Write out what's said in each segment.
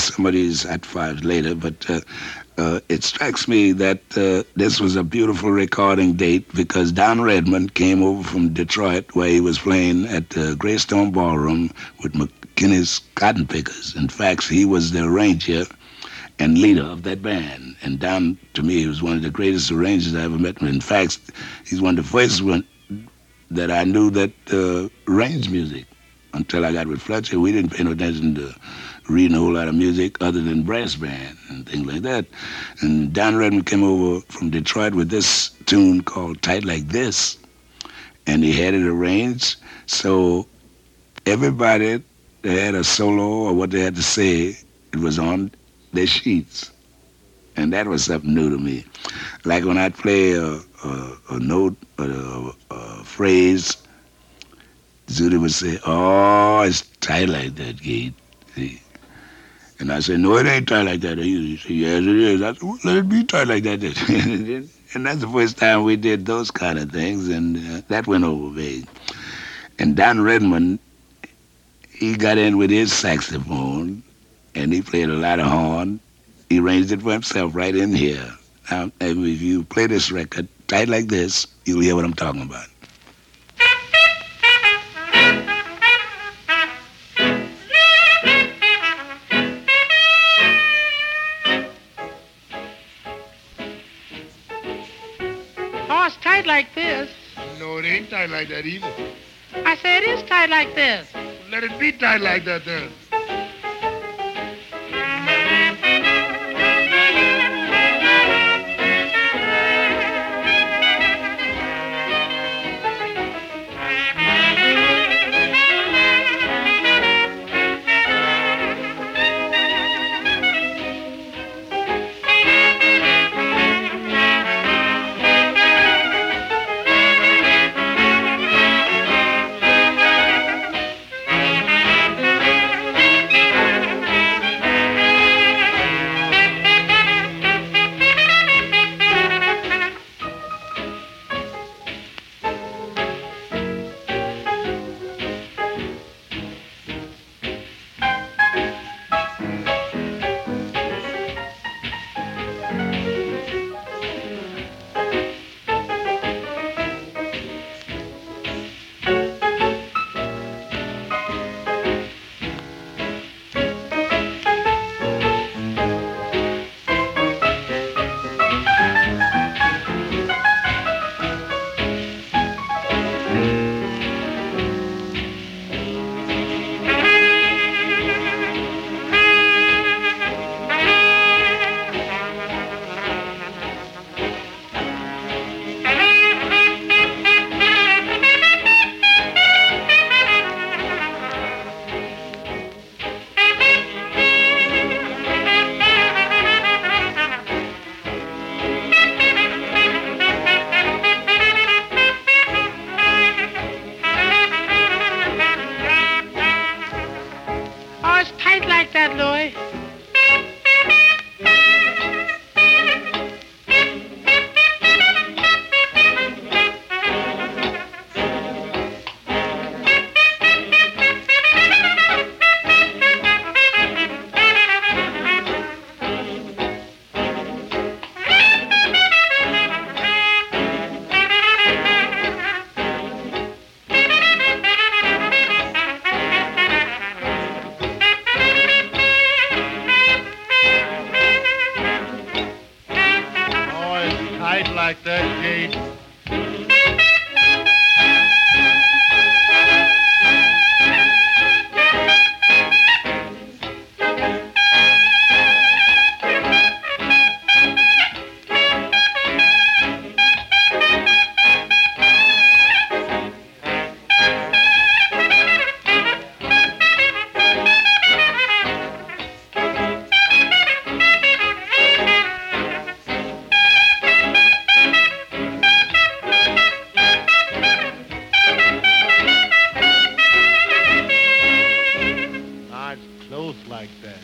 some of these Hot Fives later, but it strikes me that this was a beautiful recording date because Don Redman came over from Detroit where he was playing at the Greystone Ballroom with McKinney's Cotton Pickers. In fact, he was the arranger and leader of that band. And Don, to me, he was one of the greatest arrangers I ever met. In fact, he's one of the first one that I knew that arranged music. Until I got with Fletcher, we didn't pay no attention to reading a whole lot of music other than brass band and things like that. And Don Redman came over from Detroit with this tune called Tight Like This, and he had it arranged. So everybody that had a solo or what they had to say, it was on their sheets. And that was something new to me. Like when I'd play a note or a phrase, Judy would say, "Oh, it's tight like that, Gate." See? And I said, "No, it ain't tight like that." He said, "Yes, it is." I said, "Well, let it be tight like that." And that's the first time we did those kind of things, and that went over big. And Don Redman, he got in with his saxophone, and he played a lot of horn. He arranged it for himself right in here. Now, if you play this record, Tight Like This, you'll hear what I'm talking about. Oh, it's tight like this. No, it ain't tight like that either. I say it is tight like this. Let it be tight like that then. Like that, Gate. Like that.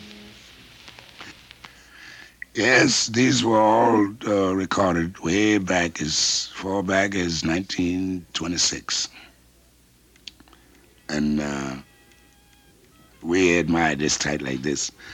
Yes, these were all recorded way back as far back as 1926. And we admired this Tight Like This.